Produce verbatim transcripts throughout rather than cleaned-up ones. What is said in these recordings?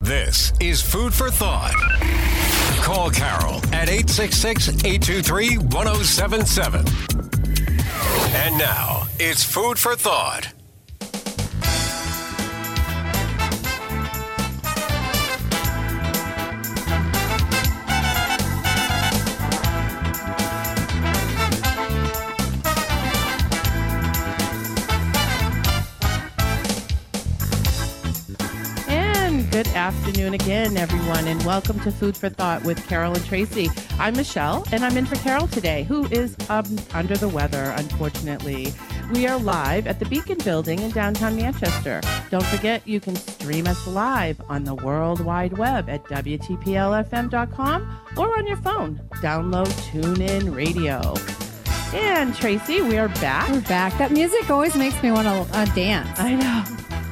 This is Food for Thought. Call Carol at eight six six, eight two three, one oh seven seven. And now, it's Food for Thought. Good afternoon again, everyone, and welcome to Food for Thought with Carol and Tracy. I'm Michelle, and I'm in for Carol today, who is um, under the weather, unfortunately. We are live at the Beacon Building in downtown Manchester. Don't forget, you can stream us live on the World Wide Web at W T P L F M dot com or on your phone. Download TuneIn Radio. And Tracy, we are back. We're back. That music always makes me want to uh, dance. I know.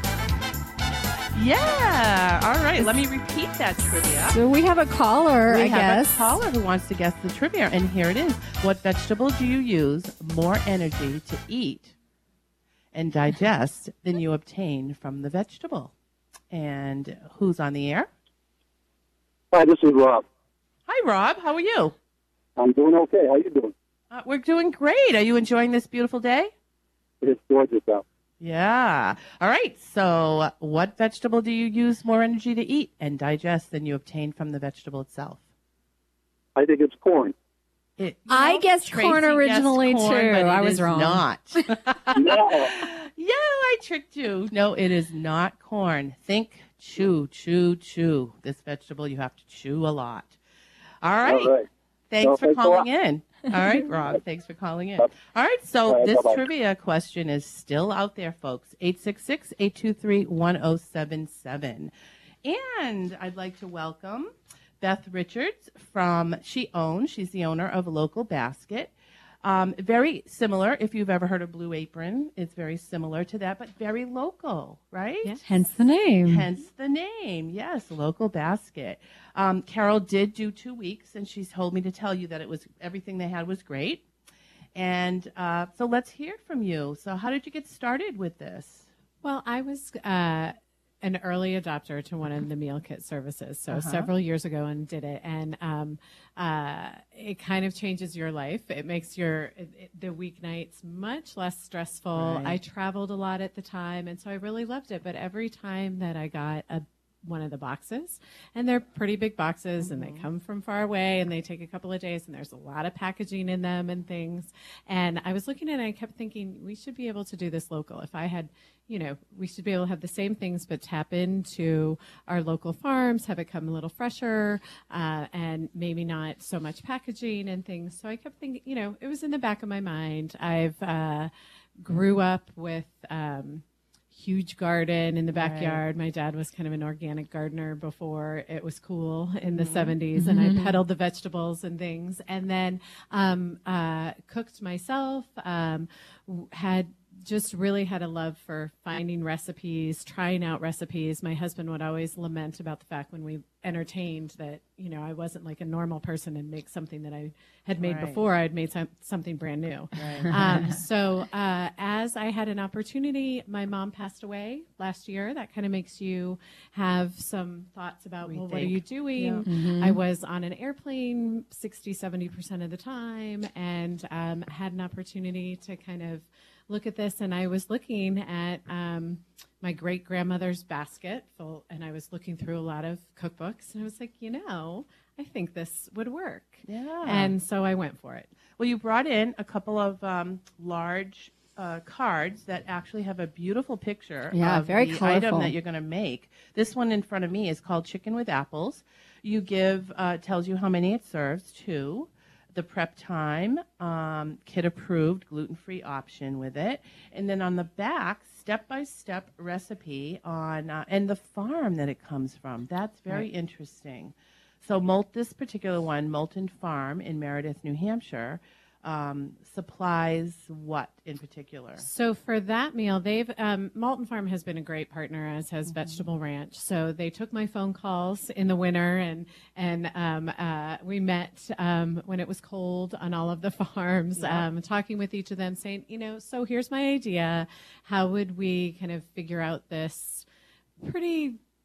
Yeah. All right. Let me repeat that trivia. So we have a caller, we I have guess. a caller who wants to guess the trivia. And here it is. What vegetable do you use more energy to eat and digest than you obtain from the vegetable? And who's on the air? Hi, this is Rob. Hi, Rob. How are you? I'm doing okay. How you doing? Uh, we're doing great. Are you enjoying this beautiful day? It's gorgeous out. Yeah. All right. So what vegetable do you use more energy to eat and digest than you obtain from the vegetable itself? I think it's corn. It, I know, guessed Tracy corn originally, guessed corn, too. but it I was is wrong. Not. No. Yeah, I tricked you. No, it is not corn. Think chew, chew, chew. This vegetable, you have to chew a lot. All right. All right. Thanks Well, for thanks a calling lot. in. All right, Rob. Thanks for calling in. Yep. All right, so All right, this bye-bye. trivia question is still out there, folks. eight six six, eight two three, one oh seven seven. And I'd like to welcome Beth Richards from She Owns. She's the owner of Local Basket. Um, very similar, if you've ever heard of Blue Apron, it's very similar to that, but very local, right? Yeah, hence the name. Hence the name. Yes, Local Basket. Um, Carol did do two weeks, and she's told me to tell you that it was everything they had was great. And uh, so let's hear from you. So how did you get started with this? Well, I was uh, an early adopter to one of the meal kit services, so Uh-huh. several years ago, and did it. And um, uh, it kind of changes your life. It makes your it, it, the weeknights much less stressful. Right. I traveled a lot at the time, and so I really loved it. But every time that I got a one of the boxes, and they're pretty big boxes, and they come from far away, and they take a couple of days, and there's a lot of packaging in them and things. And I was looking at it, and I kept thinking, we should be able to do this local. If I had, you know, we should be able to have the same things, but tap into our local farms, have it come a little fresher, uh, and maybe not so much packaging and things. So I kept thinking, you know, it was in the back of my mind. I've uh, grew up with um, huge garden in the backyard. Right. My dad was kind of an organic gardener before it was cool in the mm-hmm. seventies, and mm-hmm. I peddled the vegetables and things, and then um, uh, cooked myself, um, had just really had a love for finding recipes, trying out recipes. My husband would always lament about the fact when we entertained that, you know, I wasn't like a normal person and make something that I had made right. before. I'd made some, something brand new. Right. Um, so uh, as I had an opportunity, my mom passed away last year. That kind of makes you have some thoughts about, we well, think. What are you doing? Yeah. Mm-hmm. I was on an airplane sixty, seventy percent of the time, and um, had an opportunity to kind of look at this, and I was looking at um, my great-grandmother's basket, full, and I was looking through a lot of cookbooks, and I was like, you know, I think this would work. Yeah. And so I went for it. Well, you brought in a couple of um, large uh, cards that actually have a beautiful picture yeah, of very the colorful. item that you're going to make. This one in front of me is called Chicken with Apples. You give, uh, tells you how many it serves, two. The prep time, um, kid approved, gluten-free option with it. And then on the back, step-by-step recipe on, uh, and the farm that it comes from. That's very right. interesting. So Molt, this particular one, Moulton Farm in Meredith, New Hampshire, um, supplies what in particular? So for that meal, they've um, Moulton Farm has been a great partner, as has mm-hmm. Vegetable Ranch. So they took my phone calls in the winter, and and um, uh, we met um, when it was cold on all of the farms, yeah. um, talking with each of them, saying, you know, so here's my idea. How would we kind of figure out this pretty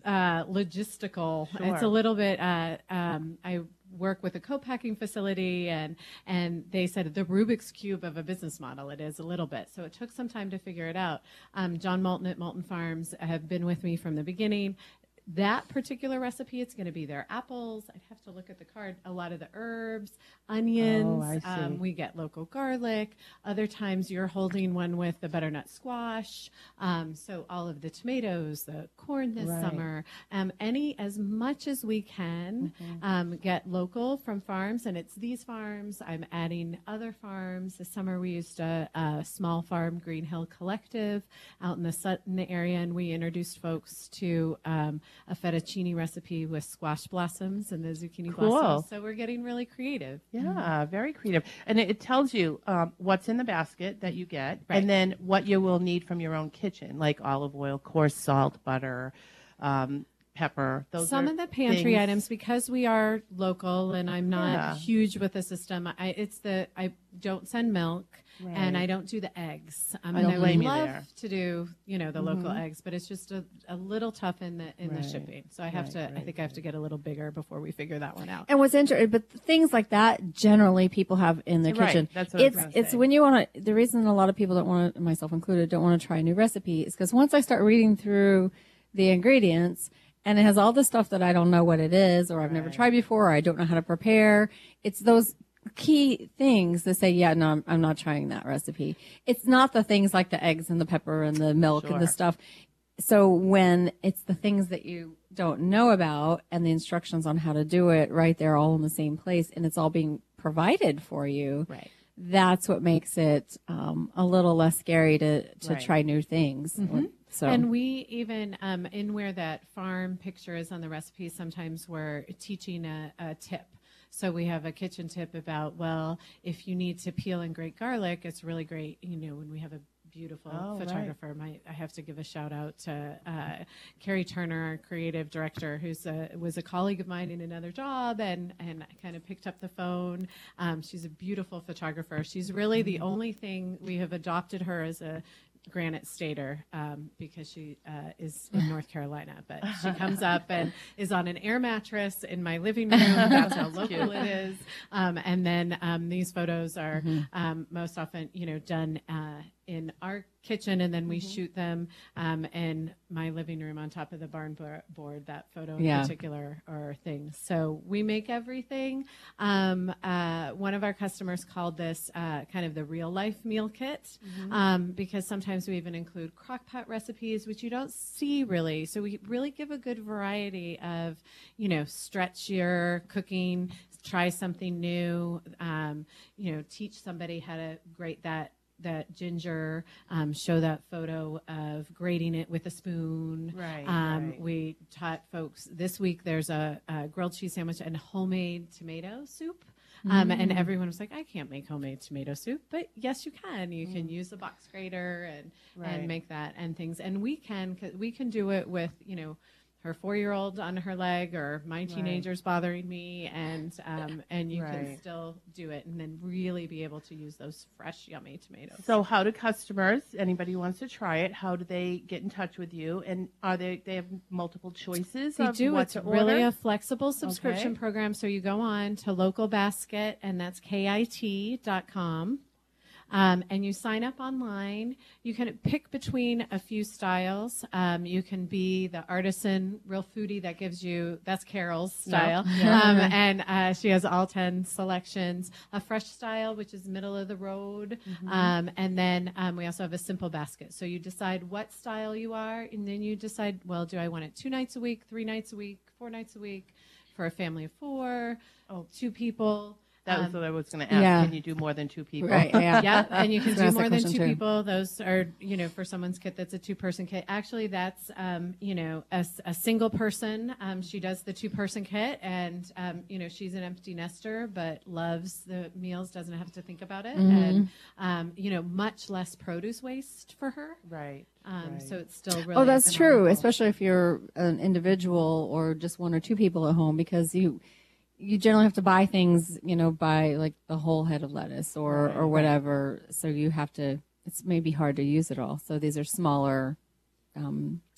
uh, logistical. Sure. It's a little bit. Uh, um, I work with a co-packing facility, and and they said the Rubik's Cube of a business model. It is a little bit. So it took some time to figure it out. Um, John Moulton at Moulton Farms have been with me from the beginning. That particular recipe, it's going to be their apples. I'd have to look at the card. A lot of the herbs, onions. Oh, I see. Um, we get local garlic. Other times you're holding one with the butternut squash. Um, so all of the tomatoes, the corn this Right. summer. Um, any, as much as we can, Mm-hmm. um, get local from farms. And it's these farms. I'm adding other farms. This summer we used a, a small farm, Green Hill Collective, out in the Sutton area. And we introduced folks to um, a fettuccine recipe with squash blossoms and the zucchini Cool. blossoms. So we're getting really creative. Yeah, very creative. And it, it tells you um, what's in the basket that you get, Right. and then what you will need from your own kitchen, like olive oil, coarse salt, butter, um, pepper. Those Some are of the pantry things- items, because we are local and I'm not Yeah. huge with the system. I it's the I don't send milk and Right. I don't do the eggs. Um, I and don't I blame would you love there. to do you know the local eggs, but it's just a, a little tough in the in Right. the shipping. So I have Right, to. I right, think I have to get a little bigger before we figure that one out. And what's interesting, but things like that generally people have in their Right, kitchen. that's what I was it's gonna it's say. when you want to. The reason a lot of people don't want to, myself included, don't want to try a new recipe is because once I start reading through the ingredients and it has all the stuff that I don't know what it is, or I've never tried before, or I don't know how to prepare. It's those key things that say, yeah, no, I'm, I'm not trying that recipe. It's not the things like the eggs and the pepper and the milk and the Sure. stuff. So when it's the things that you don't know about and the instructions on how to do it right there all in the same place and it's all being provided for you, Right. that's what makes it um, a little less scary to, to Right. try new things. So And we even, um, in where that farm picture is on the recipe, sometimes we're teaching a, a tip. So we have a kitchen tip about, well, if you need to peel and grate garlic, it's really great, you know, when we have a beautiful Oh, right. photographer. My, I have to give a shout out to uh, Carrie Turner, our creative director, who's a, was a colleague of mine in another job and, and kind of picked up the phone. Um, she's a beautiful photographer. She's really the only thing, we have adopted her as a Granite Stater um, because she uh, is in North Carolina, but she comes up and is on an air mattress in my living room. That's how local it is. Um, and then um, these photos are um, most often, you know, done uh, in our kitchen, and then we shoot them um, in my living room on top of the barn bo- board. That photo in Yeah. particular or things. So we make everything. Um, uh, one of our customers called this uh, kind of the real life meal kit um, because sometimes we even include crock pot recipes, which you don't see really. So we really give a good variety of, you know, stretch your cooking, try something new, um, you know, teach somebody how to grate that that ginger, um, show that photo of grating it with a spoon. Right, Um, right. We taught folks this week there's a, a grilled cheese sandwich and homemade tomato soup. Um, And everyone was like, I can't make homemade tomato soup. But yes, you can. You can use a box grater and, Right. and make that and things. And we can, 'cause we can do it with, you know, her four-year-old on her leg or my teenager's bothering me, and um, and you can Right. still do it and then really be able to use those fresh, yummy tomatoes. So how do customers, anybody who wants to try it, how do they get in touch with you? And are they, they have multiple choices They of do. what It's to really order? a flexible subscription Okay. program. So you go on to Local Basket, and that's K I T dot com. Um, and you sign up online. You can pick between a few styles. Um, you can be the artisan, real foodie that gives you, that's Carol's style. Um, and uh, she has all ten selections. A fresh style, which is middle of the road. Um, and then um, we also have a simple basket. So you decide what style you are, and then you decide, well, do I want it two nights a week, three nights a week, four nights a week, for a family of four, oh, two people. That was Um, what I was going to ask. yeah. Can you do more than two people? right, yeah. yeah, and you can That's do a more than question, two too. people. Those are, you know, for someone's kit, that's a two-person kit. Actually, that's, um, you know, a, s- a single person. Um, she does the two-person kit, and, um, you know, she's an empty nester, but loves the meals, doesn't have to think about it, Mm-hmm. and, um, you know, much less produce waste for her. Right. Um, right. So it's still really Oh, that's true, economical. especially if you're an individual or just one or two people at home, because you you generally have to buy things, you know, buy like the whole head of lettuce or or whatever. So you have to. It's maybe hard to use it all. So these are smaller, um,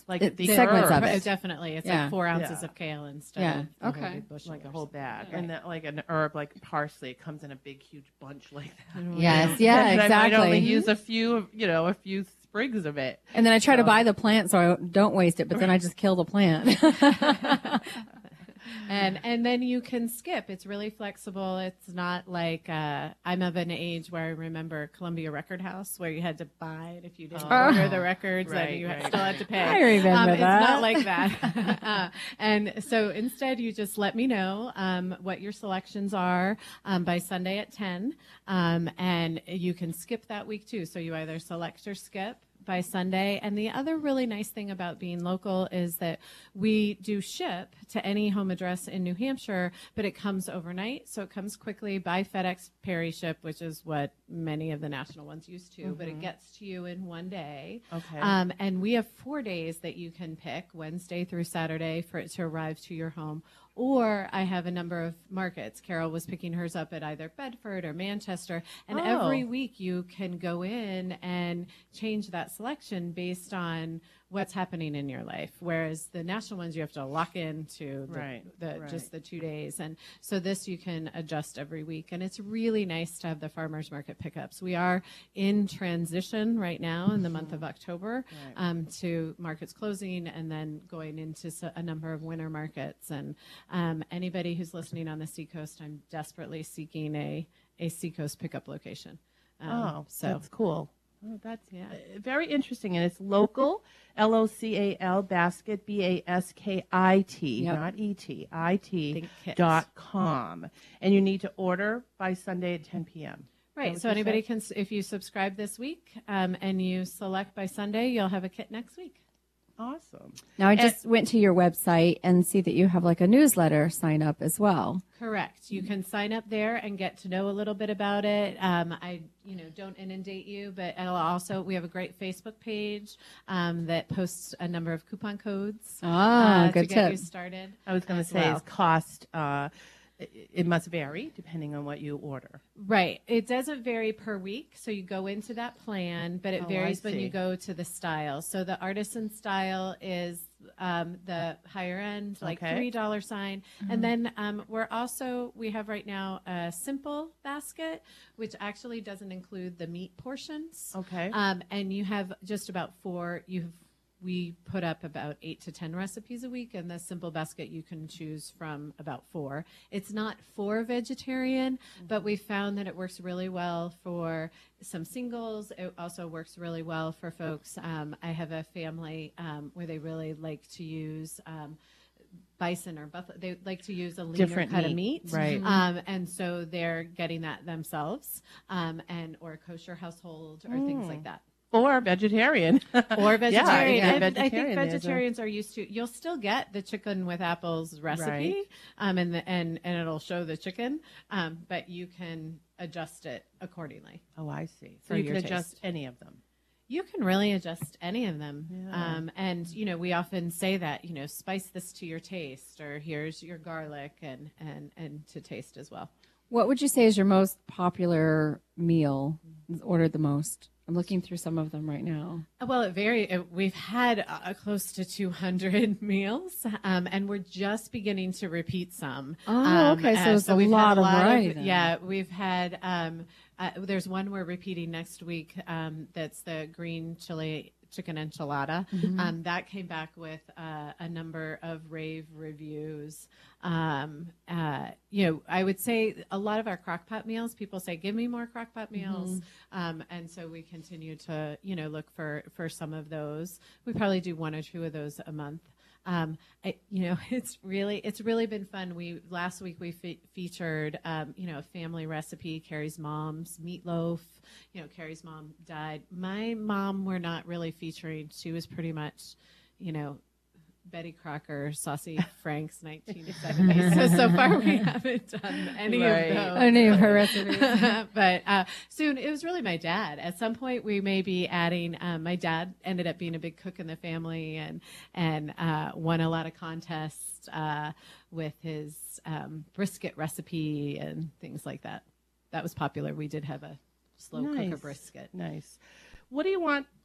Like It- the segments herb. of Oh, it. definitely. It's Yeah. like four ounces Yeah. of kale instead Yeah. of the whole Okay. big bushel Like a or whole something. bag, Right. and then like an herb like parsley, it comes in a big, huge bunch like that. Yes, yeah, And I might only exactly. use a few, of- you know, a few sprigs of it. And then I try to So- buy the plant so I don't waste it, but then I just kill the plant. and and then you can skip. It's really flexible. It's not like uh, I'm of an age where I remember Columbia Record House, where you had to buy it if you didn't Oh. order the records, Right, and you right, still had to pay. I remember um, that. It's not like that. uh, and so instead, you just let me know um, what your selections are um, by Sunday at ten, um, and you can skip that week too. So you either select or skip by Sunday. And the other really nice thing about being local is that we do ship to any home address in New Hampshire, but it comes overnight. So it comes quickly by FedEx PeriShip, which is what many of the national ones used to, but it gets to you in one day. Okay. Um, and we have four days that you can pick, Wednesday through Saturday, for it to arrive to your home. Or I have a number of markets. Carol was picking hers up at either Bedford or Manchester. And Oh. every week you can go in and change that selection based on what's happening in your life. Whereas the national ones, you have to lock into the, Right, the right. just the two days. And so this you can adjust every week. And it's really nice to have the farmers market pickups. We are in transition right now in the month of October Right. um, to markets closing and then going into s- a number of winter markets. And um, anybody who's listening on the Seacoast, I'm desperately seeking a, a Seacoast pickup location. Um, Oh, so that's cool. Oh, that's Yeah. uh, very interesting, and it's local, L O C A L basket, B A S K I T, Yep. not E T, I T Think kits. dot com, and you need to order by Sunday at ten p.m. Right. what So you anybody said? can, s- if you subscribe this week um, and you select by Sunday, you'll have a kit next week. Awesome. Now I just went to your website and see that you have like a newsletter sign up as well. Correct. You can sign up there and get to know a little bit about it. Um, I, you know, don't inundate you, but I'll also we have a great Facebook page um, that posts a number of coupon codes Ah, uh, good to get tip. you started. I was going to as say, well. is cost, uh, it, it must vary depending on what you order. Right. It doesn't vary per week. So you go into that plan, but it Oh, I varies when see. you go to the style. So the artisan style is um, the higher end, like Okay. three dollar sign. And then um, we're also, we have right now a simple basket, which actually doesn't include the meat portions. Okay. Um, and you have just about four, you've we put up about eight to ten recipes a week, and the simple basket you can choose from about four. It's not for vegetarian, but we found that it works really well for some singles. It also works really well for folks. Um, I have a family um, where they really like to use um, bison or buffalo. They like to use a leaner Different cut meat, of meat, right. Um, and so they're getting that themselves, um, and or a kosher household or things like that. Or vegetarian. Or vegetarian. Yeah, And I vegetarian, think there's a- vegetarians are used to. You'll still get the chicken with apples recipe, Right. um, and the, and and it'll show the chicken, um, but you can adjust it accordingly. Oh, I see. So For you your can adjust taste. any of them. You can really adjust any of them, Yeah. um, and you know we often say that you know spice this to your taste, or here's your garlic, and and and to taste as well. What would you say is your most popular meal ordered the most? I'm looking through some of them right now. Well, it very. It, we've had uh, close to two hundred meals, um, and we're just beginning to repeat some. Oh, Um, okay, so it's a we've had lot of variety then. Yeah, we've had. Um, uh, there's one we're repeating next week. Um, that's the green chili chicken enchilada. Mm-hmm. Um, that came back with uh, a number of rave reviews. Um, uh, you know, I would say a lot of our crockpot meals, people say, give me more crockpot meals. Um, and so we continue to, you know, look for, for some of those. We probably do one or two of those a month. Um, I, you know, it's really, it's really been fun. We, last week we fe- featured, um, you know, a family recipe, Carrie's mom's meatloaf. You know, Carrie's mom died. My mom, we're not really featuring. She was pretty much, you know, Betty Crocker, Saucy Frank's nineteen seventies. So, so far we haven't done any Right. of those. Any of her recipes. but uh, soon it was really my dad. At some point, we may be adding. Um, my dad ended up being a big cook in the family and and uh, won a lot of contests uh, with his um, brisket recipe and things like that. That was popular. We did have a slow cooker Nice. brisket. Nice. What do you want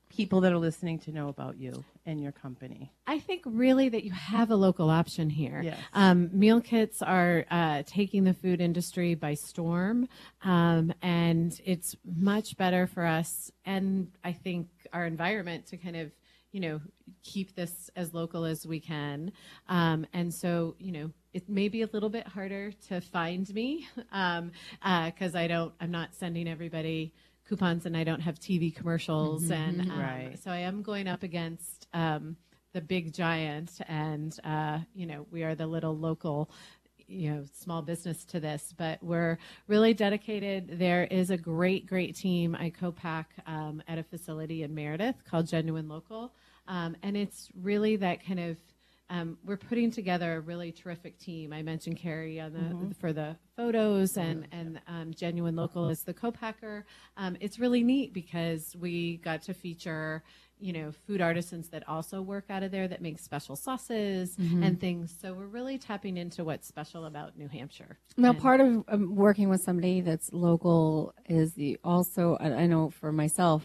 people that are listening to know about you and your company? I think really that you have a local option here. Yes. Um, meal kits are uh, taking the food industry by storm, um, and it's much better for us and I think our environment to kind of, you know, keep this as local as we can. Um, and so, you know, it may be a little bit harder to find me um, uh, 'cause I don't, I'm not sending everybody coupons and I don't have T V commercials. Mm-hmm. And um, right. so I am going up against um, the big giant, and, uh, you know, we are the little local, you know, small business to this, but we're really dedicated. There is a great, great team I co-pack um, at a facility in Meredith called Genuine Local. Um, and it's really that kind of, um, we're putting together a really terrific team. I mentioned Carrie on the, mm-hmm. for the photos, and, and um, Genuine Local is the co-packer. Um, it's really neat because we got to feature, you know, food artisans that also work out of there that make special sauces mm-hmm. and things. So we're really tapping into what's special about New Hampshire. Now, and part of um, working with somebody that's local is the also, I, I know for myself,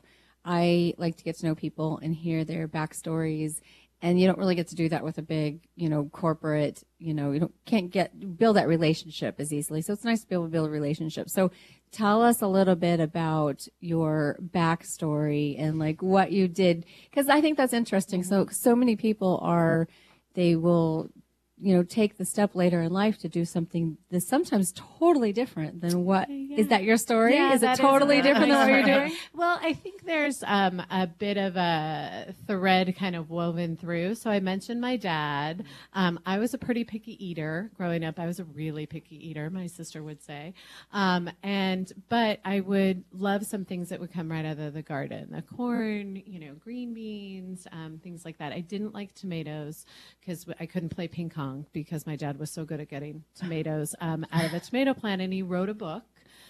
I like to get to know people and hear their backstories. And you don't really get to do that with a big, you know, corporate, you know, you don't, can't get, build that relationship as easily. So it's nice to be able to build a relationship. So tell us a little bit about your backstory and like what you did. Cause I think that's interesting. So, so many people are, they will, you know, take the step later in life to do something that's sometimes totally different than what, yeah. is that your story? Yeah, is it that totally is different than what you're doing? Well, I think there's um, a bit of a thread kind of woven through. So I mentioned my dad. Um, I was a pretty picky eater growing up. I was a really picky eater, my sister would say. Um, and, but I would love some things that would come right out of the garden, the corn, you know, green beans, um, things like that. I didn't like tomatoes because I couldn't play ping pong because my dad was so good at getting tomatoes um, out of a tomato plant, and he wrote a book.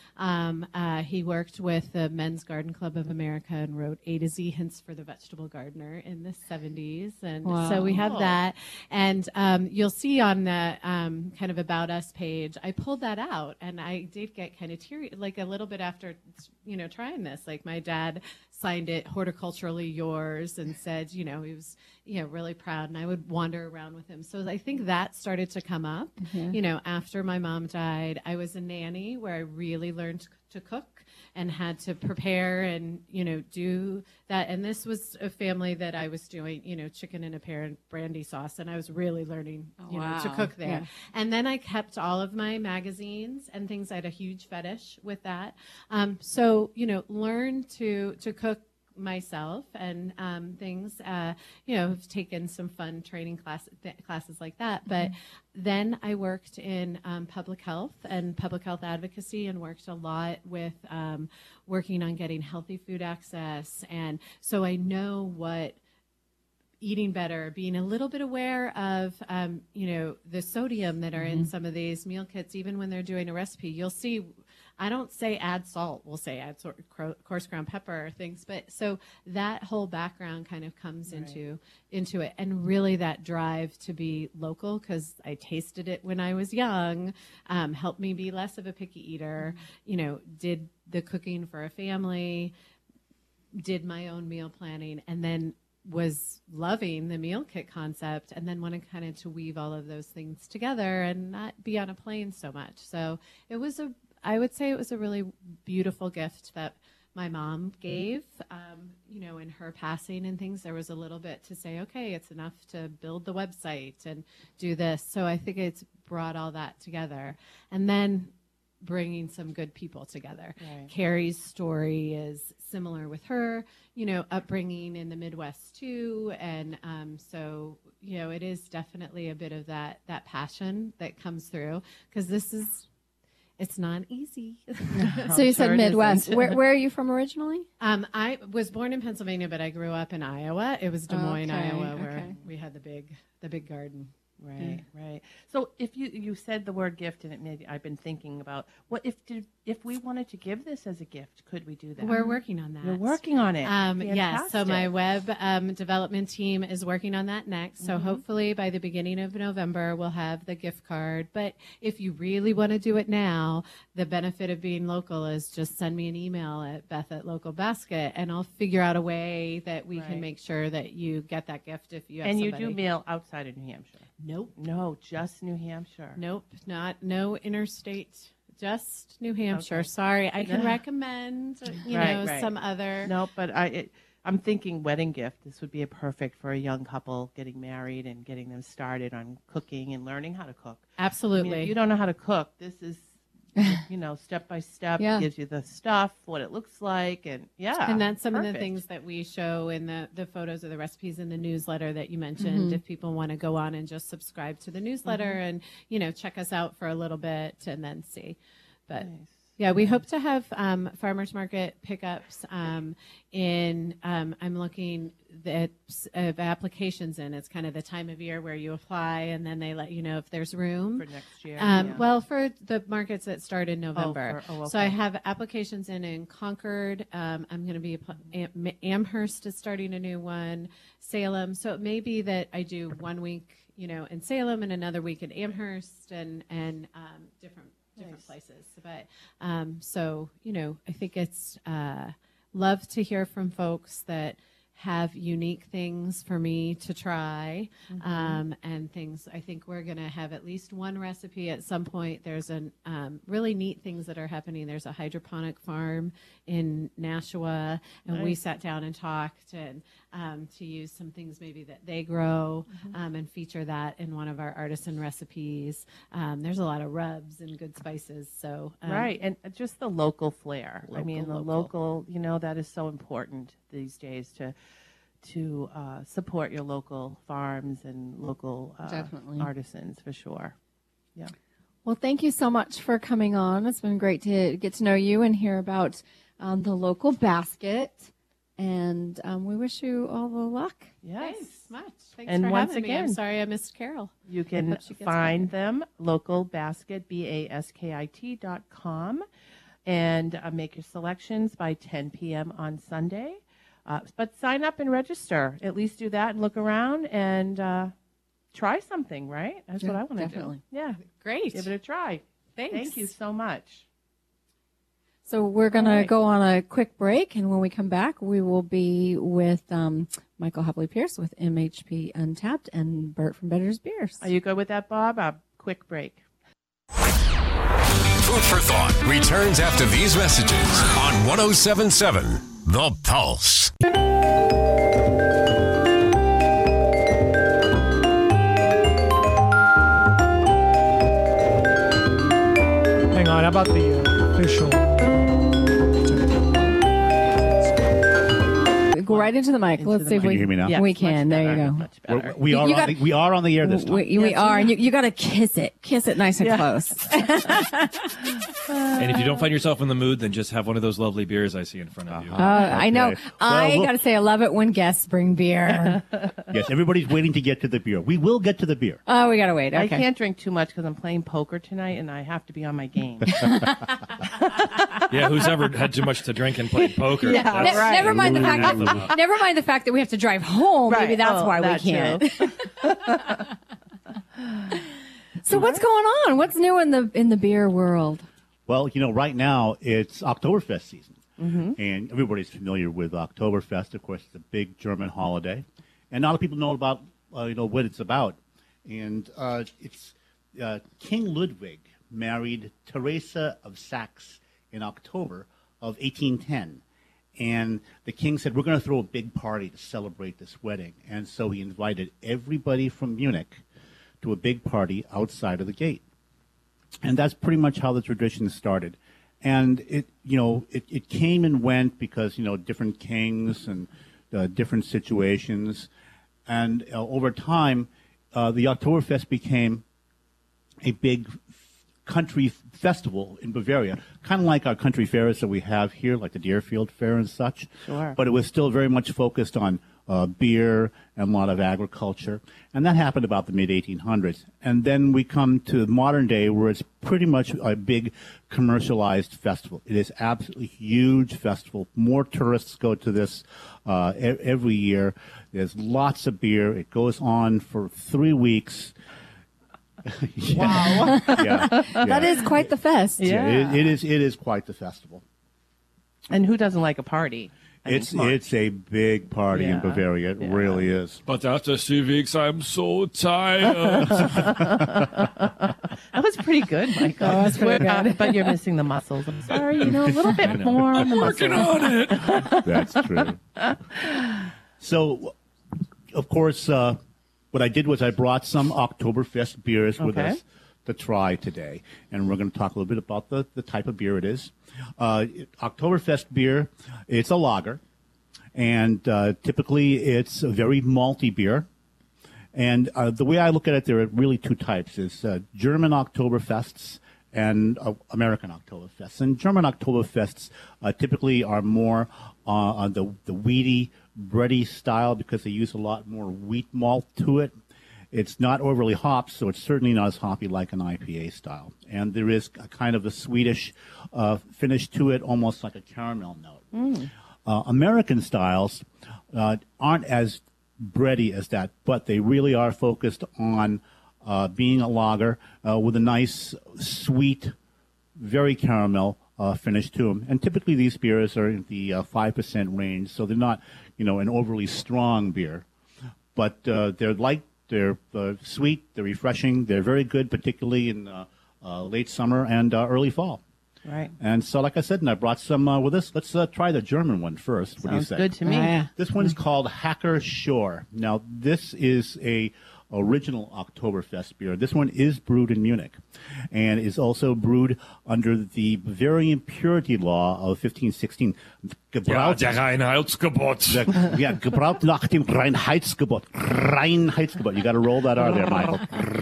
Um, uh, he worked with the Men's Garden Club of America and wrote A to Z Hints for the Vegetable Gardener in the seventies. And wow. so we have that. And um, you'll see on the um, kind of About Us page, I pulled that out, and I did get kind of teary, like a little bit after, you know, trying this. Like my dad signed it horticulturally yours and said, you know, he was, you know, really proud, and I would wander around with him. So I think that started to come up, mm-hmm. you know, after my mom died. I was a nanny where I really learned to cook and had to prepare and, you know, do that. And this was a family that I was doing, you know, chicken and a pear brandy sauce, and I was really learning, oh, you wow. know, to cook there. Yeah. And then I kept all of my magazines and things. I had a huge fetish with that. Um, so, you know, learn to, to cook myself and um, things, uh, you know, have taken some fun training class, th- classes like that. But mm-hmm. then I worked in um, public health and public health advocacy, and worked a lot with um, working on getting healthy food access. And so I know what eating better, being a little bit aware of, um, you know, the sodium that are mm-hmm. in some of these meal kits. Even when they're doing a recipe, you'll see, I don't say add salt, we'll say add sort of coarse ground pepper or things. But so that whole background kind of comes right. into into it, and really that drive to be local, because I tasted it when I was young, um, helped me be less of a picky eater. Mm-hmm. You know, did the cooking for a family, did my own meal planning, and then was loving the meal kit concept, and then wanted kind of to weave all of those things together and not be on a plane so much. So it was a, I would say it was a really beautiful gift that my mom gave, um, you know, in her passing and things. There was a little bit to say, okay, it's enough to build the website and do this. So I think it's brought all that together. And then bringing some good people together. Right. Carrie's story is similar with her, you know, upbringing in the Midwest too. And um, so, you know, it is definitely a bit of that, that passion that comes through, because this is, it's not easy. So you said Midwest. Where, where are you from originally? Um, I was born in Pennsylvania, but I grew up in Iowa. It was Des Moines, okay, Iowa, where okay. we had the big, the big garden. Right, yeah. right. So if you you said the word gift, and it made I've been thinking about what if did, if we wanted to give this as a gift, could we do that? We're working on that. You're working on it. Um, yes. So my Fantastic. web um, development team is working on that next. So hopefully by the beginning of November, we'll have the gift card. But if you really want to do it now, the benefit of being local is just send me an email at Beth at Local Basket, and I'll figure out a way that we Right. can make sure that you get that gift if you have And you somebody. do mail outside of New Hampshire? Nope. No, just New Hampshire. Nope. Not no interstate. Just New Hampshire. Okay. Sorry, I can recommend you Right, know right. some other. No, but I, it, I'm thinking wedding gift. This would be a perfect for a young couple getting married and getting them started on cooking and learning how to cook. I Absolutely. mean, if you don't know how to cook, this is, you know, step by step. Yeah. Gives you the stuff, what it looks like, and yeah. And that's some of the perfect. things that we show in the, the photos of the recipes in the newsletter that you mentioned. Mm-hmm. If people want to go on and just subscribe to the newsletter Mm-hmm. and, you know, check us out for a little bit and then see. But Nice. yeah, we hope to have um, farmers market pickups um, in, um, I'm looking at of applications in. It's kind of the time of year where you apply and then they let you know if there's room. For next year. Um, yeah. Well, for the markets that start in November. for- oh, So I okay. have applications in in Concord. Um, I'm going to be app- Am- Amherst is starting a new one. Salem. So it may be that I do one week, you know, in Salem and another week in Amherst and and um, different different places. But um, so you know, I think it's uh, love to hear from folks that have unique things for me to try um, and things. I think we're going to have at least one recipe at some point. There's an um, really neat things that are happening. There's a hydroponic farm in Nashua, and we sat down and talked and um, to use some things maybe that they grow um, and feature that in one of our artisan recipes. Um, there's a lot of rubs and good spices. So um, Right, and just the local flair. I mean, the Local, local. local. you know, that is so important these days to to uh, support your local farms and local uh, Definitely. artisans for sure. Yeah. Well, thank you so much for coming on. It's been great to get to know you and hear about um, the local basket. And um, we wish you all the luck. Yes. Thanks much. Thanks And for once having me. I'm again- sorry I missed Carol. You can hope she gets find them local basket b a s k i t dot com and uh, make your selections by ten p.m. on Sunday. Uh, but sign up and register. At least do that and look around and uh, try something. Right? That's what Yeah, I want to do. definitely. Yeah. Great. Give it a try. Thanks. Thank you so much. So we're going All to right. go on a quick break. And when we come back, we will be with um, Michael Hopley Pierce with M H P Untapped and Bert from Better's Beers. Are you good with that, Bob? A quick break. Food for Thought returns after these messages on one oh seven point seven The Pulse. Hang on, how about the uh, official? Go right into the mic. Into Let's the see if mic. we Can you hear me now? Yes, we much can. There you better, go. Much We're, better. we You are gotta- on the, we are on the air this time. We, we Yes, are, we and you, you got to kiss it, kiss it nice and Yeah. close. And if you don't find yourself in the mood, then just have one of those lovely beers I see in front of you. Uh, I know. Okay. I Well, we'll- got to say, I love it when guests bring beer. Yes, everybody's waiting to get to the beer. We will get to the beer. Oh, we got to wait. I Okay. can't drink too much because I'm playing poker tonight and I have to be on my game. Yeah, who's ever had too much to drink and play poker? Yeah, That's- Ne- right. Never mind the fact that never mind the fact that we have to drive home. Maybe Right. that's Oh, why that we can't. too. So what's going on? What's new in the in the beer world? Well, you know, right now it's Oktoberfest season. Mm-hmm. And everybody's familiar with Oktoberfest. Of course, it's a big German holiday. And not a lot of people know about, uh, you know, what it's about. And uh, it's uh, King Ludwig married Teresa of Saxe in October of eighteen ten. And the king said, we're going to throw a big party to celebrate this wedding. And so he invited everybody from Munich to a big party outside of the gate. And that's pretty much how the tradition started. And it, you know, it, it came and went because, you know, different kings and uh, different situations. And uh, over time, uh, the Oktoberfest became a big country f- festival in Bavaria, kind of like our country fairs that we have here, like the Deerfield Fair and such. Sure. But it was still very much focused on, uh, beer and a lot of agriculture. And that happened about the mid eighteen hundreds. And then we come to modern day where it's pretty much a big commercialized festival. It is absolutely huge festival. More tourists go to this uh, e- every year. There's lots of beer. It goes on for three weeks. yeah. Wow. yeah, yeah. That is quite the fest. Yeah, it, it is. It is quite the festival. And who doesn't like a party? I mean, It's come on. it's a big party in Yeah, Bavaria. It yeah. really is. But after three weeks, I'm so tired. That was pretty good, Michael. That was pretty Uh, good. but you're missing the muscles. I'm sorry. You know, a little bit know. more on the Working muscles. on it. That's true. So, of course, uh, what I did was I brought some Oktoberfest beers with Okay. us to try today, and we're going to talk a little bit about the, the type of beer it is. Uh, Oktoberfest beer, it's a lager, and uh, typically it's a very malty beer. And uh, the way I look at it, there are really two types: is uh, German Oktoberfests and uh, American Oktoberfests. And German Oktoberfests uh, typically are more uh, on the the weedy, bready style because they use a lot more wheat malt to it. It's not overly hopped, so it's certainly not as hoppy like an I P A style. And there is a kind of a Swedish uh, finish to it, almost like a caramel note. Uh, American styles uh, aren't as bready as that, but they really are focused on uh, being a lager uh, with a nice, sweet, very caramel uh, finish to them. And typically these beers are in the uh, five percent range, so they're not, you know, an overly strong beer. But uh, they're light, they're uh, sweet, they're refreshing, they're very good, particularly in uh, uh, late summer and uh, early fall. Right. And so, like I said, and I brought some uh, with us. Let's uh, try the German one first. What do you Sounds say? good to me. Yeah. This one is called Hacker Shore. Now, this is a original Oktoberfest beer. This one is brewed in Munich and is also brewed under the Bavarian purity law of fifteen sixteen. Ja, Gebraut, der Reinheitsgebot. the- yeah, gebraut nach dem Reinheitsgebot. Reinheitsgebot. You got to roll that R there, Michael.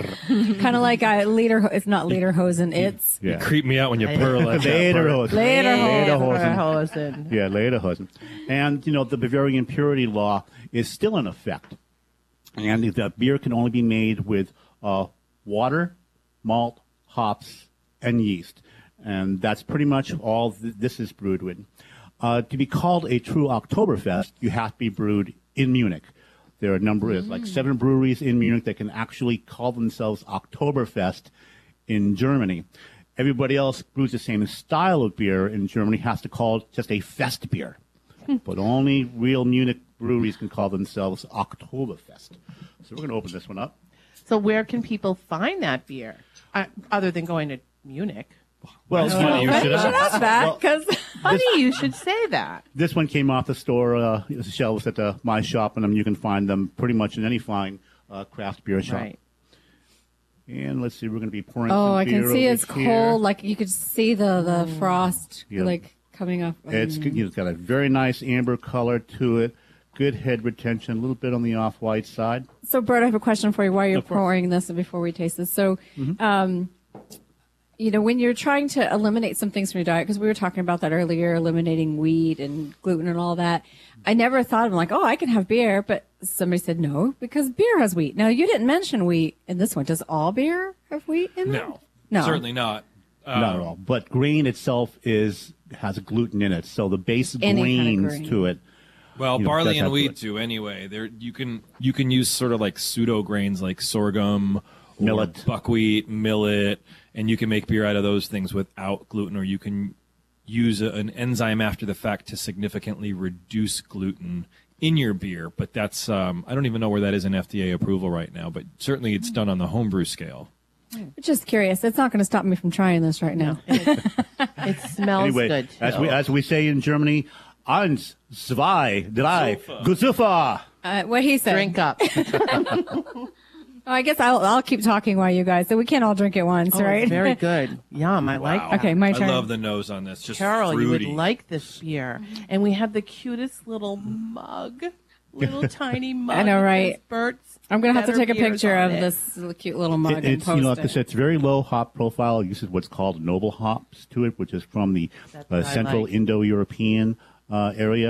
Kind of like a leader. It's not lederhosen. It's Yeah. Creep me out when you purr like that. Bert. Lederhosen. lederhosen. Lederhosen. Yeah, Lederhosen. And, you know, the Bavarian purity law is still in effect. And the beer can only be made with uh, water, malt, hops, and yeast. And that's pretty much all th- this is brewed with. Uh, to be called a true Oktoberfest, you have to be brewed in Munich. There are a number of, like seven breweries in Munich that can actually call themselves Oktoberfest in Germany. Everybody else brews the same style of beer in Germany has to call it just a fest beer. But only real Munich breweries can call themselves Oktoberfest. So we're going to open this one up. So where can people find that beer uh, other than going to Munich? Well, That's funny. You Funny should you should ask. ask that because Funny you should say that. this one came off the store uh, shelves at uh, my shop, and um, you can find them pretty much in any fine uh, craft beer shop. Right. And let's see, we're going to be pouring oh, some I can beer see over it's here. cold. Like you could see the the frost Yeah. like coming up. It's Mm. good- you know, it's got a very nice amber color to it, good head retention, a little bit on the off-white side. So, Bert, I have a question for you while you're Of course. pouring this and before we taste this. So, Mm-hmm. um, you know, when you're trying to eliminate some things from your diet, because we were talking about that earlier, eliminating wheat and gluten and all that, I never thought of like, oh, I can have beer, but somebody said no, because beer has wheat. Now, you didn't mention wheat in this one. Does all beer have wheat in it? No, No. certainly not. Um, Not at all. But grain itself is has gluten in it, so the base Any kind of grains grain. to it. Well, You know, barley that's and how wheat good. do anyway. There, you can you can use sort of like pseudo grains like sorghum, or Millet. buckwheat, millet, and you can make beer out of those things without gluten. Or you can use a, an enzyme after the fact to significantly reduce gluten in your beer. But that's um, I don't even know where that is in F D A approval right now. But certainly it's done on the homebrew scale. Just curious. It's not going to stop me from trying this right now. It smells Anyway, good too. as we as we say in Germany, eins, zwei, drei, Gusufa. Uh, what he said. Drink up. Oh, I guess I'll I'll keep talking while you guys. So we can't all drink at once, Oh, right? it's very good. Yum. I like that. Okay, my I turn. love the nose on this. Just Carol, fruity. you would like this beer. And we have the cutest little mug. Little tiny mug. I know, that right? says Bert's I'm gonna have to Better take a Beers picture on of it. this little cute little mug It, and it's post you know, like I it. said, it's very low hop profile. It uses what's called noble hops to it, which is from the That's uh, what I Central like. Indo-European uh, area.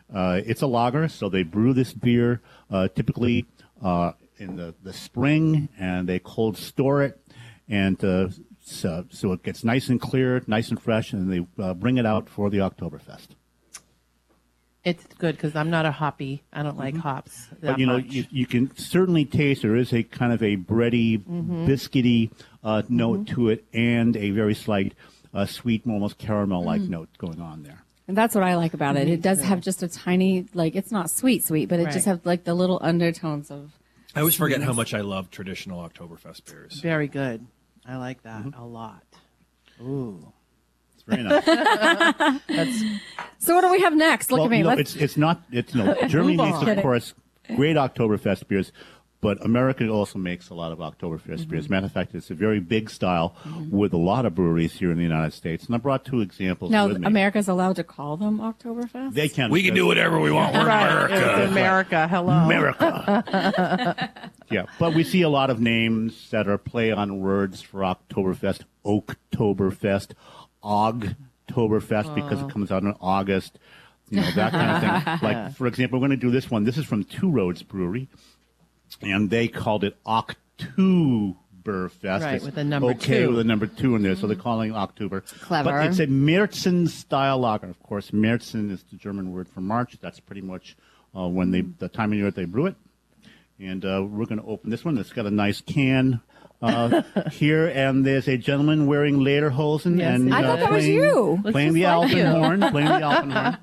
Uh, it's a lager, so they brew this beer uh, typically uh, in the, the spring, and they cold store it, and uh, so, so it gets nice and clear, nice and fresh, and they uh, bring it out for the Oktoberfest. It's good because I'm not a hoppy. I don't like hops that But you know, much. you, you can certainly taste there is a kind of a bready, Mhm. biscuity uh, note to it, and a very slight, uh, sweet, almost caramel-like Mm. note going on there. And that's what I like about it. Me It does too. have just a tiny, like, it's not sweet, sweet, but it just Right. has like the little undertones of. I always forget how sweetness. much I love traditional Oktoberfest beers. Very good. I like that a lot. Ooh. It's very nice. That's So what do we have next? Look well, at me. you know, Let's- it's it's not it's no Germany Move makes on. of course great Oktoberfest beers, but America also makes a lot of Oktoberfest beers. Matter of fact, it's a very big style with a lot of breweries here in the United States. And I brought two examples now, with me. America's allowed to call them Oktoberfest? They can. We can do whatever we want. We're right. America. It's America. Hello. America. Yeah, but we see a lot of names that are play on words for Oktoberfest, Oktoberfest, Ogtoberfest because it comes out in August, you know, that kind of thing. Like, for example, we're going to do this one. This is from Two Roads Brewery, and they called it Oktoberfest. Right, It's with a number okay two. with a number two in there, so they're calling it October. Clever. But it's a Märzen style lager. Of course, Märzen is the German word for March. That's pretty much uh, when they the time of year they brew it. And uh, we're going to open this one. It's got a nice can uh, here, and there's a gentleman wearing lederhosen Yes, and it I uh, thought that was playing, you. Looks playing just the like you. Alpenhorn, playing the Alpenhorn.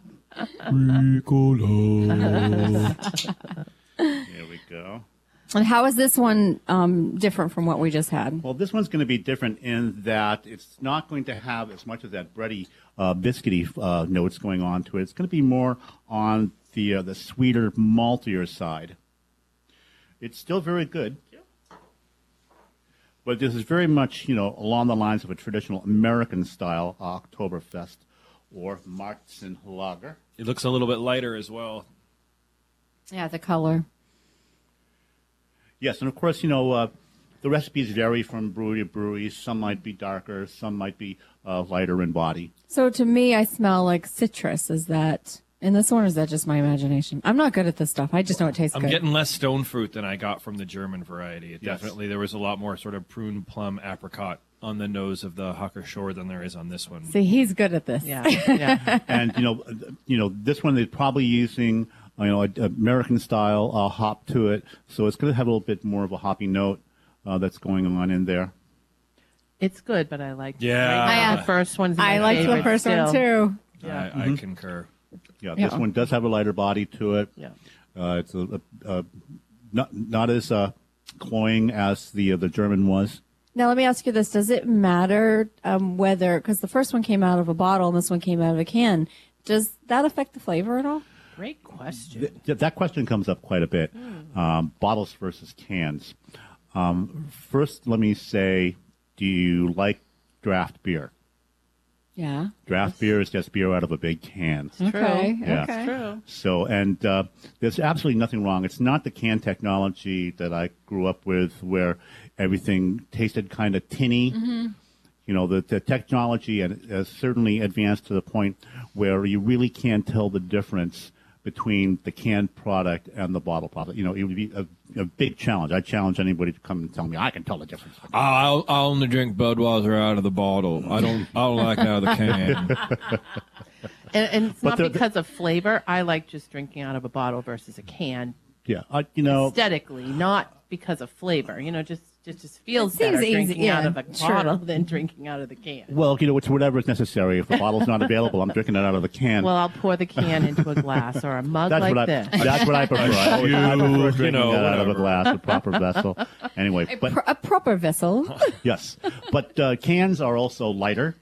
There we go. And how is this one um, different from what we just had? Well, this one's going to be different in that it's not going to have as much of that bready, uh, biscuity uh, notes going on to it. It's going to be more on the uh, the sweeter, maltier side. It's still very good, but this is very much, you know, along the lines of a traditional American-style Oktoberfest or Märzen lager. It looks a little bit lighter as well. Yeah, the color. Yes, and of course, you know, uh, the recipes vary from brewery to brewery. Some might be darker, some might be uh, lighter in body. So to me, I smell like citrus. Is that in this one, or is that just my imagination? I'm not good at this stuff. I just know it tastes I'm good. getting less stone fruit than I got from the German variety. It Yes. Definitely, there was a lot more sort of prune, plum, apricot on the nose of the Hucker Shore than there is on this one. See, he's good at this. Yeah. Yeah. And you know, uh, you know, this one they're probably using, uh, you know, a, American style uh, hop to it, so it's going to have a little bit more of a hoppy note uh, that's going on in there. It's good, but I like Yeah. right now, I, uh, the first one's my I like the favorite first still. one too. Yeah. I, I concur. Yeah, Yeah. this one does have a lighter body to it. Yeah. Uh, it's a, a, a, not not as uh, cloying as the uh, the German was. Now let me ask you this: does it matter um, whether, because the first one came out of a bottle and this one came out of a can, does that affect the flavor at all? Great question. Th- that question comes up quite a bit. Um, bottles versus cans. Um, first, let me say, do you like draft beer? Yeah. Draft beer is just beer out of a big can. Okay. Yeah. Okay. True. So, and uh, there's absolutely nothing wrong. It's not the can technology that I grew up with, where everything tasted kind of tinny. You know, the, the technology has certainly advanced to the point where you really can't tell the difference between the canned product and the bottle product. You know, it would be a, a big challenge. I challenge anybody to come and tell me I can tell the difference. I'll, I'll only drink Budweiser out of the bottle. I don't. I don't like it out of the can. And, and it's But not the- the- because of flavor. I like just drinking out of a bottle versus a can Yeah, I, you know, aesthetically, not because of flavor. You know, just just, just feels It seems better easy, drinking yeah, out of a true. bottle than drinking out of the can. well, you know, it's whatever is necessary. If the bottle's not available, I'm drinking it out of the can. Well, I'll pour the can into a glass or a mug That's like what I. this. That's what I prefer. I, always, I prefer You drinking know, that out of a whatever. glass, a proper vessel. Anyway, A, but pro- a proper vessel. yes, but uh, cans are also lighter.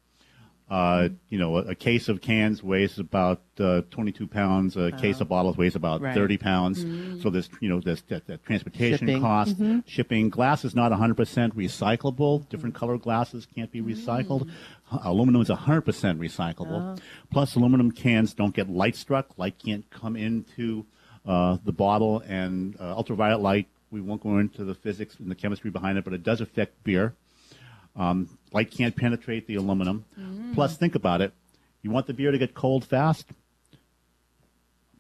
Uh, you know, a, a case of cans weighs about uh, twenty-two pounds. A case of bottles weighs about Right. thirty pounds. So there's, you know, there's that, that transportation Shipping. cost, shipping. Glass is not one hundred percent recyclable. Different color glasses can't be recycled. Uh, Aluminum is one hundred percent recyclable. Plus, aluminum cans don't get light struck. Light can't come into uh, the bottle, and uh, ultraviolet light. We won't go into the physics and the chemistry behind it, but it does affect beer. Um, light can't penetrate the aluminum. Plus, think about it. You want the beer to get cold fast?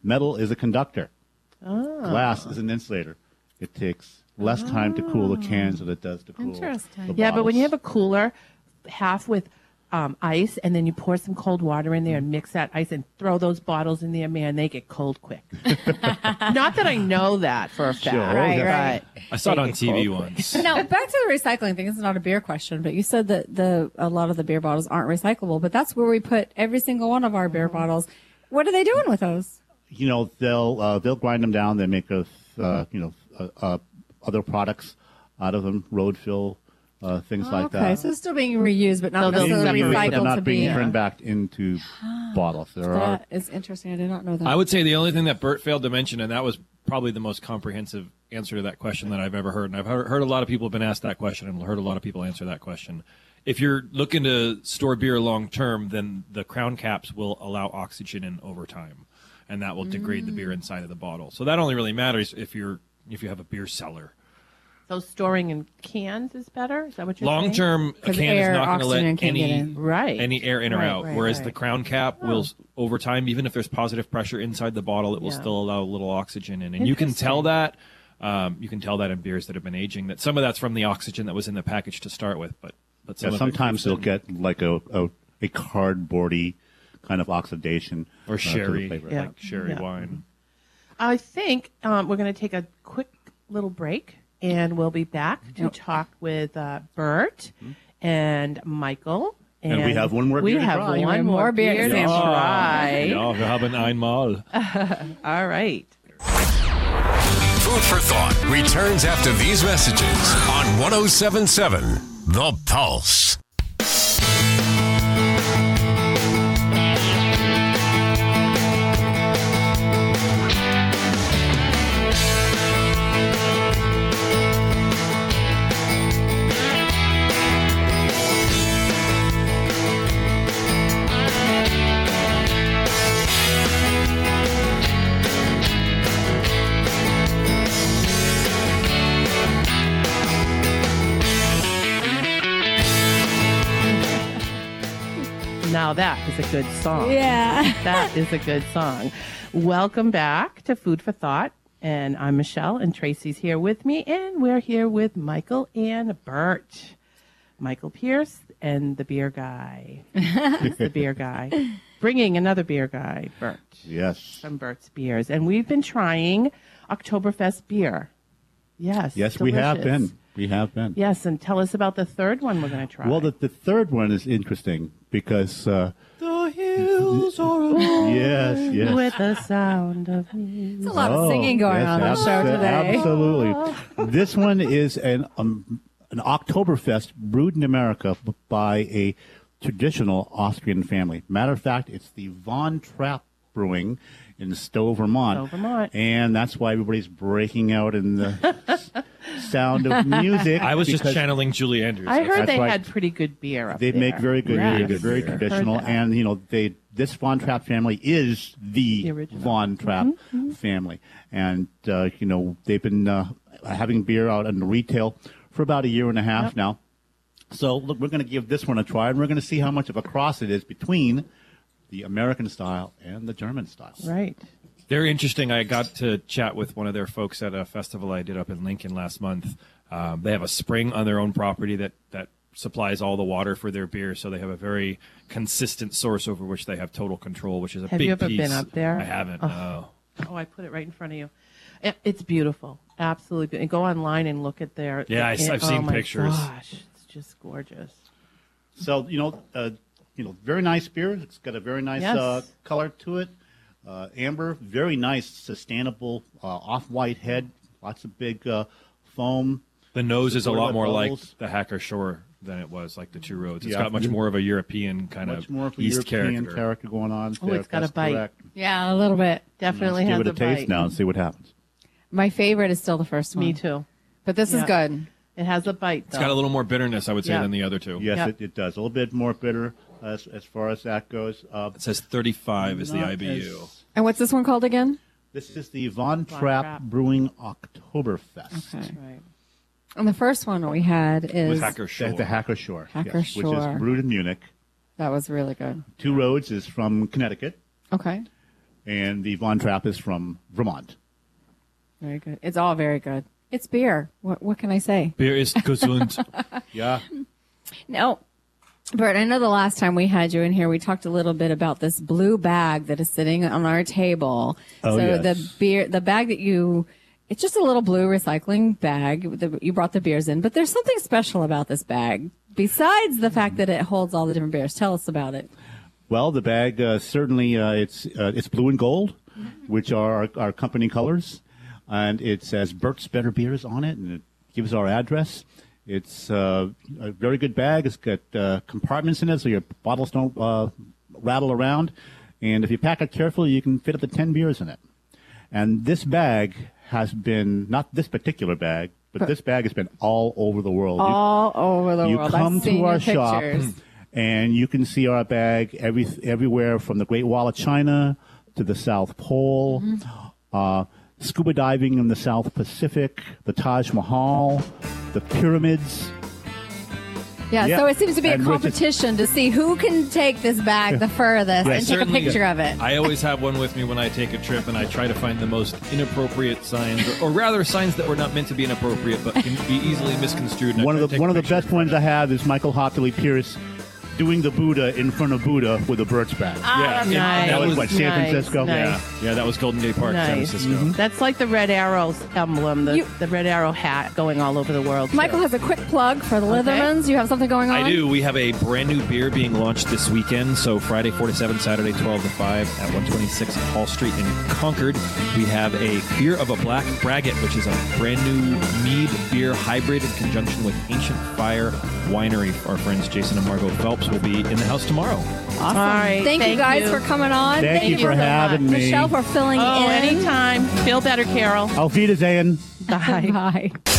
Metal is a conductor. Oh. Glass is an insulator. It takes less time to cool the cans than it does to cool Interesting. the Yeah, but when you have bottles. a cooler, half with um, ice, and then you pour some cold water in there and mix that ice and throw those bottles in there, man, they get cold quick. Not that I know that for a fact. Sure. Right, right. but I saw it they on get T V cold once. Now, back to the recycling thing. This is not a beer question, but you said that the a lot of the beer bottles aren't recyclable, but that's where we put every single one of our beer bottles. What are they doing with those? You know, they'll uh, they'll grind them down. They make a uh, you know uh, uh, other products out of them, road fill, uh, things like okay, that. so it's still being reused, but not So they'll Being necessarily separate reused, but recycled not to being be. turned back into bottles. There are That is interesting. I did not know that. I would say the only thing that Bert failed to mention, and that was probably the most comprehensive answer to that question that I've ever heard, and I've heard, heard a lot of people have been asked that question, and heard a lot of people answer that question. If you're looking to store beer long term, then the crown caps will allow oxygen in over time, and that will degrade the beer inside of the bottle. So that only really matters if you're if you have a beer cellar. So storing in cans is better? Is that what you're Long saying? term, a 'Cause can is air, not going to let oxygen can't get any in. Right. any air in or Right, out. right, Whereas right. the crown cap will, over time, even if there's positive pressure inside the bottle, it will Yeah. still allow a little oxygen in. And you can tell that. Um, you can tell that in beers that have been aging. That some of that's from the oxygen that was in the package to start with, but but some yeah, of it sometimes creeps you'll in. get like a a, a cardboardy kind of oxidation or uh, to the sherry, flavor. Yeah. like sherry Yeah. wine. I think um, we're going to take a quick little break, and we'll be back to talk with uh, Bert and Michael. And we have one more we beer to have try. one More more beer beer to to sample. try. Ja, wir haben einmal. All right. Food for Thought returns after these messages on one oh seven point seven The Pulse. Now that is a good song. Yeah. That is a good song. Welcome back to Food for Thought. And I'm Michelle, and Tracy's here with me. And we're here with Michael and Bert. Michael Pierce and the beer guy. He's the beer guy. Bringing another beer guy, Bert, Yes. from Bert's Beers. And we've been trying Oktoberfest beer. Yes. Yes, we have delicious. been. We have been. Yes, and tell us about the third one we're going to try. Well, the, the third one is interesting because uh, The hills are yes, yes. With the sound of music. There's a lot of singing going yes, on on the show abso- today. Absolutely. This one is an um, an Oktoberfest brewed in America b- by a traditional Austrian family. Matter of fact, it's the Von Trapp Brewing in Stowe, Vermont. Stowe, Vermont. And that's why everybody's breaking out in the s- sound of music. I was just because channeling Julie Andrews. I heard That's they right. had pretty good beer up They there. make very good Yes. beer, very beer. traditional, Heard that. and you know they this Von Trapp family is the, The original. Von Trapp family, and uh, you know they've been uh, having beer out in the retail for about a year and a half Yep. now. So look, we're going to give this one a try, and we're going to see how much of a cross it is between the American style and the German style. Right. They're interesting. I got to chat with one of their folks at a festival I did up in Lincoln last month. Um, they have a spring on their own property that, that supplies all the water for their beer, so they have a very consistent source over which they have total control, which is a Have big you ever piece. been up there? I haven't. Oh. No. Oh, I put it right in front of you. It- It's beautiful. Absolutely. be- And go online and look at their. Yeah, I- it- I've oh seen my pictures. Gosh, it's just gorgeous. So you know, uh, you know, very nice beer. It's got a very nice Yes. uh, color to it. Uh, amber, very nice, sustainable, uh, off-white head. Lots of big uh, foam. The nose is a Toilet lot more bubbles. like the Hacker Shore than it was like the Two Roads. It's Yeah. got much more of a European kind Much of more of a East European character. character going on. Oh, there. it's got a That's bite. correct. Yeah, a little bit. Definitely Let's has give it a, bite. taste now and see what happens. My favorite is still the first one. Me too. But this is Yeah. good. It has a bite, It's though. got a little more bitterness, I would say, Yeah. than the other two. Yes, Yep. it, it does. A little bit more bitter as, as far as that goes. Uh, It says thirty-five is the not I B U. as- And what's this one called again? This is the Von Von Trapp Trapp. Brewing Oktoberfest. Okay. Right. And the first one we had With is Hacker Shore. The, the Hacker Shore. Hacker yes, Which Shore. is brewed in Munich. that was really good. Two Roads is from Connecticut. Okay. and the Von Trapp is from Vermont. Very good. It's all very good. It's beer. What what can I say? Beer ist gesund. Yeah. No. Bert, I know the last time we had you in here, we talked a little bit about this blue bag that is sitting on our table. Oh, so yes. the beer, the bag that you, it's just a little blue recycling bag that you brought the beers in, but there's something special about this bag besides the fact that it holds all the different beers. Tell us about it. Well, the bag uh, certainly uh, it's uh, it's blue and gold, which are our, our company colors, and it says Bert's Better Beers on it, and it gives our address. It's uh, a very good bag. It's got uh, compartments in it, so your bottles don't uh, rattle around. And if you pack it carefully, you can fit up to ten beers in it. And this bag has been, not this particular bag, but this bag has been all over the world. All you, over the you world. come I've seen to our your shop, pictures. and you can see our bag every everywhere from the Great Wall of China to the South Pole. Mm-hmm. Uh, scuba diving in the South Pacific, the Taj Mahal, the pyramids. Yeah, Yeah. so it seems to be a And which is- competition to see who can take this bag the furthest Yeah, and take a certainly. picture of it. I always have one with me when I take a trip, and I try to find the most inappropriate signs, or, or rather signs that were not meant to be inappropriate, but can be easily misconstrued. and I One try of to the take one a of the picture. best ones I have is Michael Hoppley Pierce doing the Buddha in front of Buddha with a Bert's bag. Yeah, and Nice. That was what, San Nice, Francisco? nice. Yeah, yeah, that was Golden Gate Park, San Nice. Francisco. Mm-hmm. That's like the Red Arrow's emblem, the, You- the Red Arrow hat going all over the world. too. Michael has a quick plug for the Okay. Lithermans. You have something going on? I do. We have a brand new beer being launched this weekend. So Friday four to seven, Saturday twelve to five at one twenty-six Hall Street in Concord. We have a Beer of a Black Braggot, which is a brand new mead beer hybrid in conjunction with Ancient Fire Winery. Our friends Jason and Margot Phelps will be in the house tomorrow. Awesome. All right, Thank, you thank guys you. for coming on. Thank you for so having much. me. Michelle for filling Oh, in. anytime. Feel better, Carol. Auf Wiedersehen. Bye. Bye.